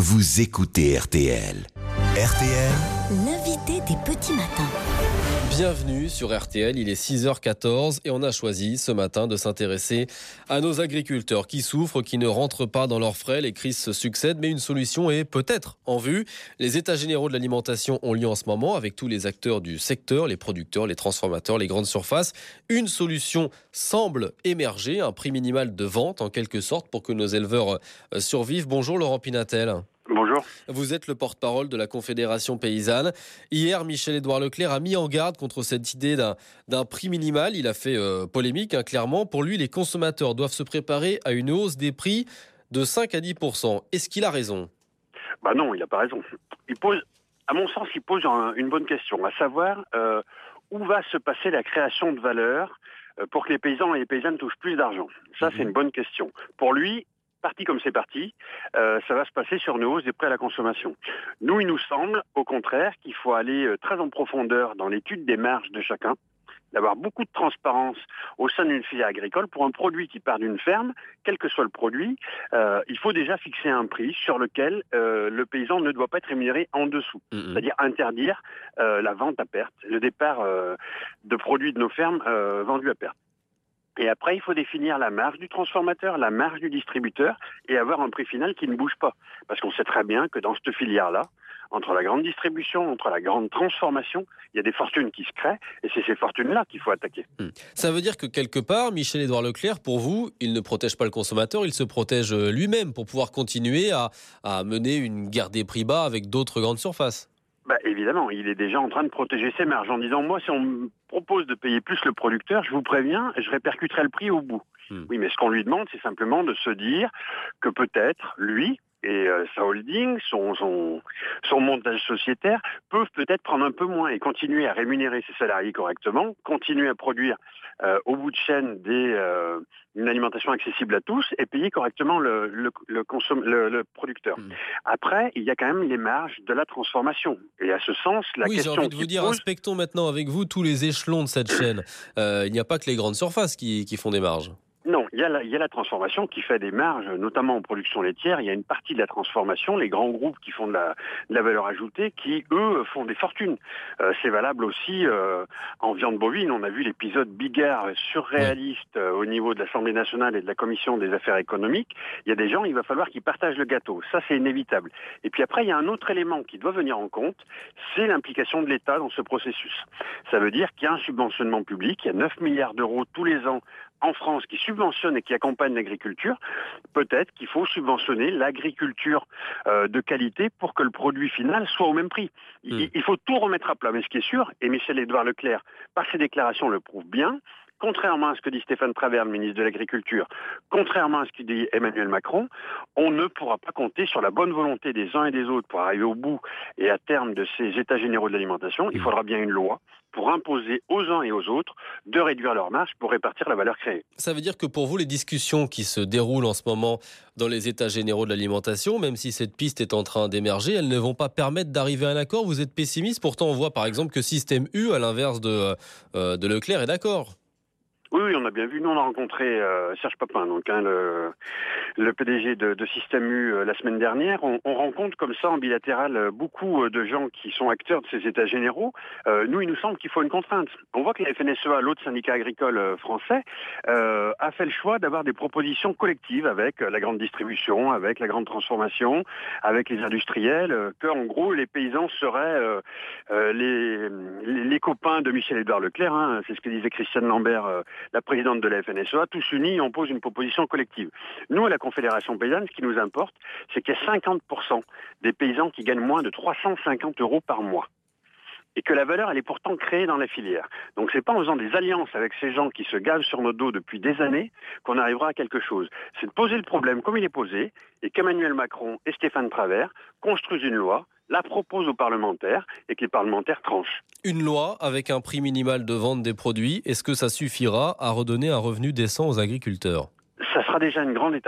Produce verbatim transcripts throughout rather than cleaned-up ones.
vous écoutez R T L. R T L, l'invité des petits matins. Bienvenue sur R T L, il est six heures quatorze et on a choisi ce matin de s'intéresser à nos agriculteurs qui souffrent, qui ne rentrent pas dans leurs frais. Les crises se succèdent, mais une solution est peut-être en vue. Les états généraux de l'alimentation ont lieu en ce moment avec tous les acteurs du secteur, les producteurs, les transformateurs, les grandes surfaces. Une solution semble émerger, un prix minimal de vente en quelque sorte pour que nos éleveurs survivent. Bonjour Laurent Pinatel. Bonjour. Vous êtes le porte-parole de la Confédération Paysanne. Hier, Michel-Édouard Leclerc a mis en garde contre cette idée d'un, d'un prix minimal. Il a fait euh, polémique, hein, clairement. Pour lui, les consommateurs doivent se préparer à une hausse des prix de cinq à dix pour cent. Est-ce qu'il a raison ? Bah non, il n'a pas raison. Il pose, à mon sens, il pose un, une bonne question, à savoir euh, où va se passer la création de valeur euh, pour que les paysans et les paysannes touchent plus d'argent. Ça, mmh. c'est une bonne question. Pour lui, parti comme c'est parti, euh, ça va se passer sur une hausse des prix à la consommation. Nous, il nous semble, au contraire, qu'il faut aller euh, très en profondeur dans l'étude des marges de chacun, d'avoir beaucoup de transparence au sein d'une filière agricole. Pour un produit qui part d'une ferme, quel que soit le produit, euh, il faut déjà fixer un prix sur lequel euh, le paysan ne doit pas être rémunéré en dessous. Mmh. C'est-à-dire interdire euh, la vente à perte, le départ euh, de produits de nos fermes euh, vendus à perte. Et après, il faut définir la marge du transformateur, la marge du distributeur et avoir un prix final qui ne bouge pas. Parce qu'on sait très bien que dans cette filière-là, entre la grande distribution, entre la grande transformation, il y a des fortunes qui se créent et c'est ces fortunes-là qu'il faut attaquer. Mmh. Ça veut dire que quelque part, Michel-Édouard Leclerc, pour vous, il ne protège pas le consommateur, il se protège lui-même pour pouvoir continuer à, à mener une guerre des prix bas avec d'autres grandes surfaces. Bah, évidemment, il est déjà en train de protéger ses marges en disant « moi, si on me propose de payer plus le producteur, je vous préviens, je répercuterai le prix au bout. Mmh. » Oui, mais ce qu'on lui demande, c'est simplement de se dire que peut-être, lui et euh, sa holding, son, son, son montage sociétaire, peuvent peut-être prendre un peu moins et continuer à rémunérer ses salariés correctement, continuer à produire euh, au bout de chaîne des, euh, une alimentation accessible à tous et payer correctement le, le, le, consom- le, le producteur. Mmh. Après, il y a quand même les marges de la transformation. Et à ce sens, la oui, question... Oui, j'ai envie de vous dire, pose... inspectons maintenant avec vous tous les échelons de cette chaîne. Euh, il n'y a pas que les grandes surfaces qui, qui font des marges. Non, il y, a la, il y a la transformation qui fait des marges, notamment en production laitière. Il y a une partie de la transformation, les grands groupes qui font de la, de la valeur ajoutée, qui, eux, font des fortunes. Euh, c'est valable aussi euh, en viande bovine. On a vu l'épisode Bigard surréaliste euh, au niveau de l'Assemblée nationale et de la Commission des affaires économiques. Il y a des gens, il va falloir qu'ils partagent le gâteau. Ça, c'est inévitable. Et puis après, il y a un autre élément qui doit venir en compte, c'est l'implication de l'État dans ce processus. Ça veut dire qu'il y a un subventionnement public, il y a neuf milliards d'euros tous les ans en France qui subventionne et qui accompagne l'agriculture. Peut-être qu'il faut subventionner l'agriculture euh, de qualité pour que le produit final soit au même prix. Il, mmh. il faut tout remettre à plat. Mais ce qui est sûr, et Michel-Édouard Leclerc, par ses déclarations, le prouve bien, contrairement à ce que dit Stéphane Travert, le ministre de l'Agriculture, contrairement à ce que dit Emmanuel Macron, on ne pourra pas compter sur la bonne volonté des uns et des autres pour arriver au bout et à terme de ces états généraux de l'alimentation. Il faudra bien une loi pour imposer aux uns et aux autres de réduire leurs marges pour répartir la valeur créée. Ça veut dire que pour vous, les discussions qui se déroulent en ce moment dans les états généraux de l'alimentation, même si cette piste est en train d'émerger, elles ne vont pas permettre d'arriver à un accord. Vous êtes pessimiste, pourtant on voit par exemple que Système U, à l'inverse de, euh, de Leclerc, est d'accord. Oui, oui, on a bien vu. Nous, on a rencontré euh, Serge Papin, donc hein, le, le P D G de, de Système U euh, la semaine dernière. On, on rencontre comme ça en bilatéral euh, beaucoup de gens qui sont acteurs de ces états généraux. Euh, nous, il nous semble qu'il faut une contrainte. On voit que la F N S E A, l'autre syndicat agricole euh, français, euh, a fait le choix d'avoir des propositions collectives avec euh, la grande distribution, avec la grande transformation, avec les industriels, euh, que en gros les paysans seraient euh, euh, les, les, les copains de Michel-Édouard Leclerc. Hein, c'est ce que disait Christiane Lambert. Euh, la présidente de la F N S E A, tous unis, on pose une proposition collective. Nous, à la Confédération Paysanne, ce qui nous importe, c'est qu'il y a cinquante pour cent des paysans qui gagnent moins de trois cent cinquante euros par mois. Et que la valeur, elle est pourtant créée dans la filière. Donc c'est pas en faisant des alliances avec ces gens qui se gavent sur nos dos depuis des années qu'on arrivera à quelque chose. C'est de poser le problème comme il est posé, et qu'Emmanuel Macron et Stéphane Travert construisent une loi, la proposent aux parlementaires, et que les parlementaires tranchent. Une loi avec un prix minimal de vente des produits, est-ce que ça suffira à redonner un revenu décent aux agriculteurs ? Ça sera déjà une grande étape.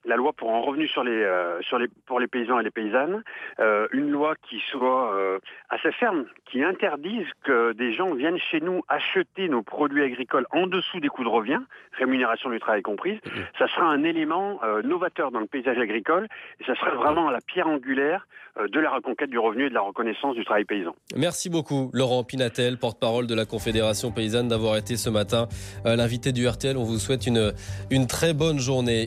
la loi pour un revenu sur les, euh, sur les, pour les paysans et les paysannes, euh, une loi qui soit euh, assez ferme, qui interdise que des gens viennent chez nous acheter nos produits agricoles en dessous des coûts de revient, rémunération du travail comprise. Ça sera un élément euh, novateur dans le paysage agricole et ça sera vraiment la pierre angulaire euh, de la reconquête du revenu et de la reconnaissance du travail paysan. Merci beaucoup Laurent Pinatel, porte-parole de la Confédération paysanne, d'avoir été ce matin euh, l'invité du R T L. On vous souhaite une, une très bonne journée.